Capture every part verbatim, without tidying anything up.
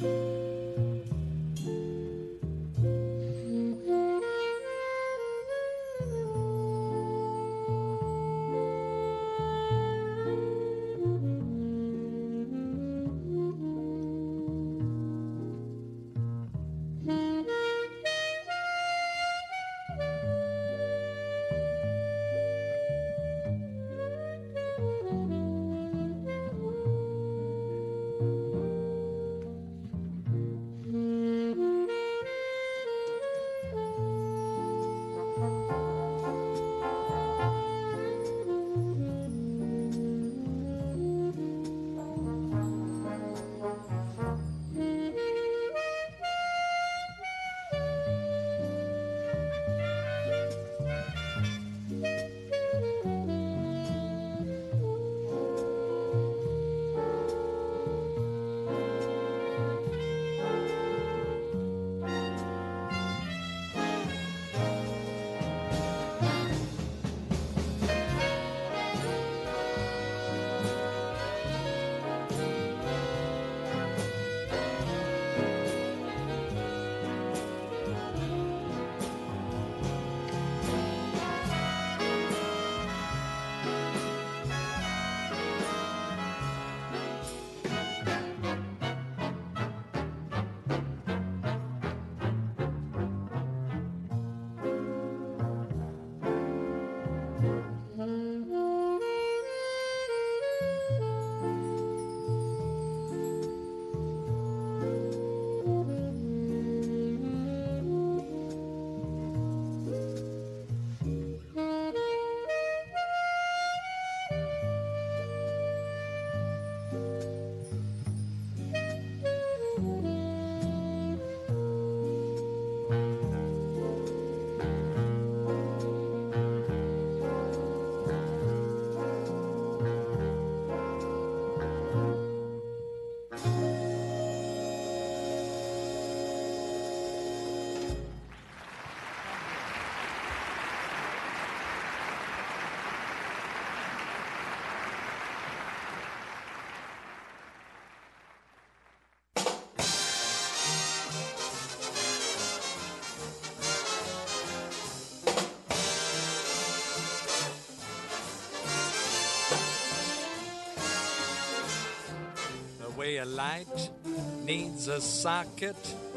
way a light needs a socket,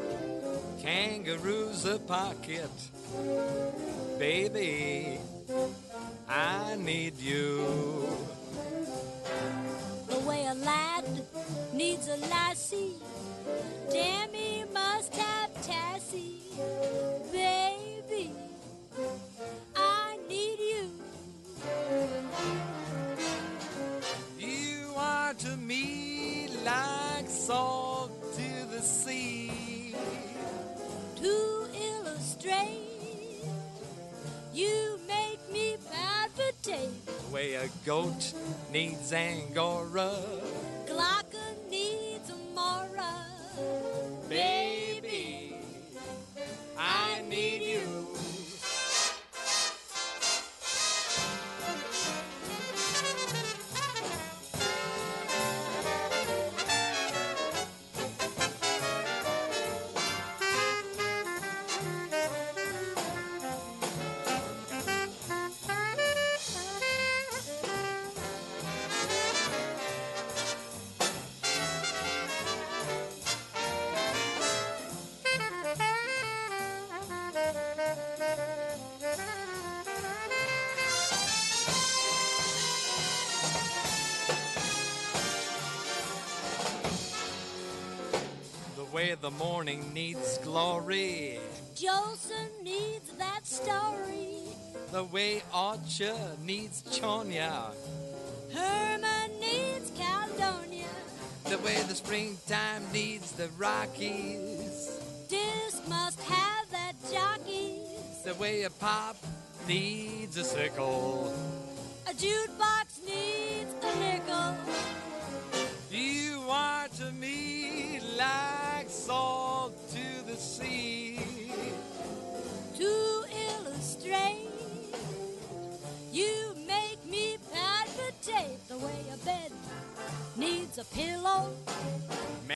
kangaroo's a pocket. Baby, I need you. The way a lad needs a lassie, damn he must have Tassie. Baby, I need you. You are to me like salt to the sea. To illustrate, you make me palpitate. The way a goat needs Angora, Glocka needs Amora. baby, I need you. The way the morning needs glory, Jolson needs that story. the way Archer needs Chonya, Herman needs Caledonia. the way the springtime needs the Rockies, Disc must have that jockeys. the way a pop needs a sickle. A jukebox needs a nickel. You are to me like salt to the sea. To illustrate, you make me palpitate. The way a bed needs a pillow,